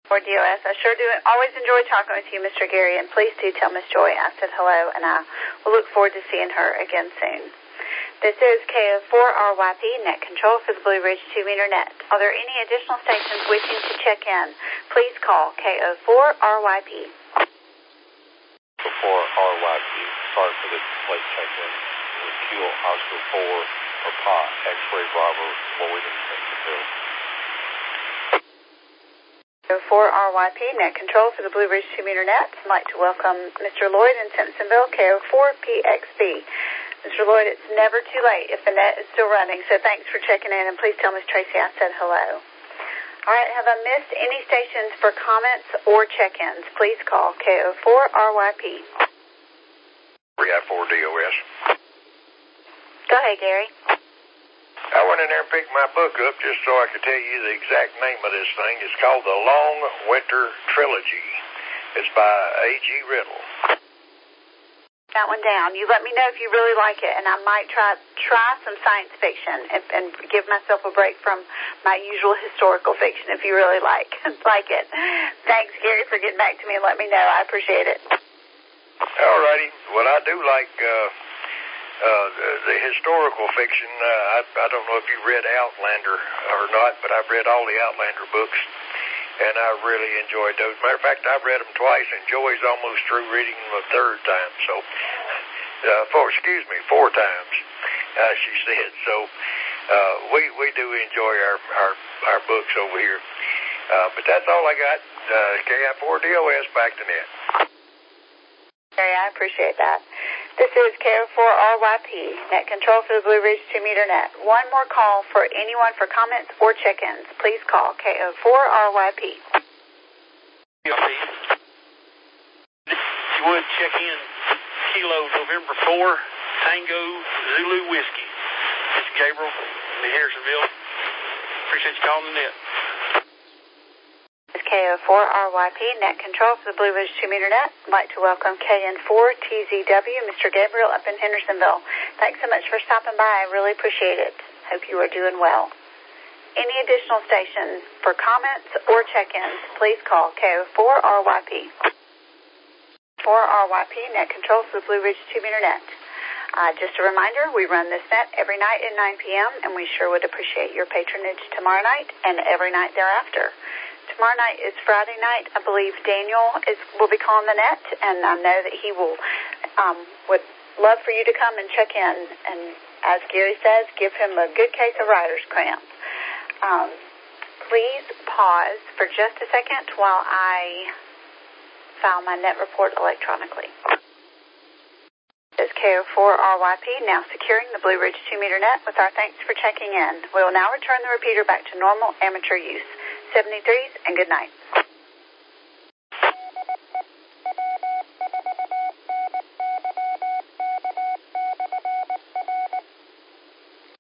For DOS. I sure do always enjoy talking with you, Mr. Gary, and please do tell Miss Joy I said hello, and I will look forward to seeing her again soon. This is KO4RYP, net control for the Blue Ridge 2-meter net. Are there any additional stations wishing to check in? Please call KO4RYP. KO4RYP, sorry for the late check-in. Kilo Oscar 4 for Pa, X-ray Bravo, Lloyd and Simpsonville. KO4RYP, net control for the Blue Ridge 2-meter net. I'd like to welcome Mr. Lloyd in Simpsonville, KO4PXB. Mr. Lloyd, it's never too late if the net is still running, so thanks for checking in, and please tell Miss Tracy I said hello. All right, have I missed any stations for comments or check-ins? Please call KO4RYP. 3I4DOS. Go ahead, Gary. I went in there and picked my book up just so I could tell you the exact name of this thing. It's called The Long Winter Trilogy. It's by A.G. Riddle. That one down. You let me know if you really like it, and I might try some science fiction and give myself a break from my usual historical fiction if you really like it. Thanks, Gary, for getting back to me and let me know. I appreciate it. All righty. Well, I do like the historical fiction. I don't know if you read Outlander or not, but I've read all the Outlander books, and I really enjoyed those. Matter of fact, I've read them twice, and Joy's almost through reading them a third time. So, 4 times, she said. So, we do enjoy our books over here. But that's all I got. KI4DOS, back to net. Gary, I appreciate that. This is KO4RYP, net control for the Blue Ridge 2-meter net. One more call for anyone for comments or check-ins. Please call KO4RYP. You would check in Kilo November 4, Tango Zulu Whiskey. This is Gabriel in Harrisonville. Appreciate you calling the net. This is KO4RYP, net control for the Blue Ridge 2-meter net. I'd like to welcome KN4TZW, Mr. Gabriel up in Hendersonville. Thanks so much for stopping by. I really appreciate it. Hope you are doing well. Any additional stations for comments or check-ins, please call KO4RYP. 4RYP, net control for the Blue Ridge 2-meter net. Just a reminder, we run this net every night at 9 p.m., and we sure would appreciate your patronage tomorrow night and every night thereafter. Tomorrow night is Friday night. I believe Daniel will be calling the net, and I know that he would love for you to come and check in. And as Gary says, give him a good case of writer's cramp. Please pause for just a second while I file my net report electronically. This is KO4RYP, now securing the Blue Ridge 2-meter net with our thanks for checking in. We will now return the repeater back to normal amateur use. 73s, and good night.